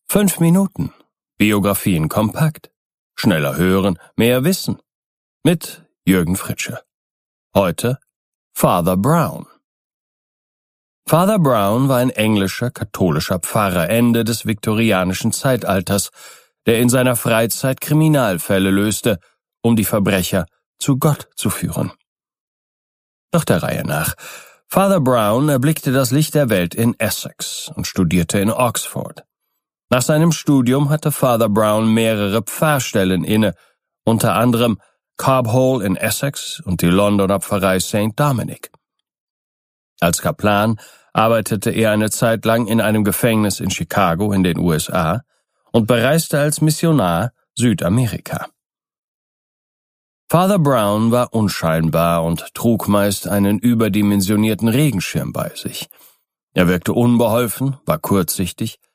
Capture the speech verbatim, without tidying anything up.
Fünf Minuten. Biografien kompakt. Schneller hören, mehr wissen. Mit Jürgen Fritsche. Heute Father Brown. Father Brown war ein englischer, katholischer Pfarrer Ende des viktorianischen Zeitalters, der in seiner Freizeit Kriminalfälle löste, um die Verbrecher zu Gott zu führen. Doch der Reihe nach. Father Brown erblickte das Licht der Welt in Essex und studierte in Oxford. Nach seinem Studium hatte Father Brown mehrere Pfarrstellen inne, unter anderem Cobb Hall in Essex und die Londoner Pfarrei Sankt Dominic. Als Kaplan arbeitete er eine Zeit lang in einem Gefängnis in Chicago in den U S A und bereiste als Missionar Südamerika. Father Brown war unscheinbar und trug meist einen überdimensionierten Regenschirm bei sich. Er wirkte unbeholfen, war kurzsichtig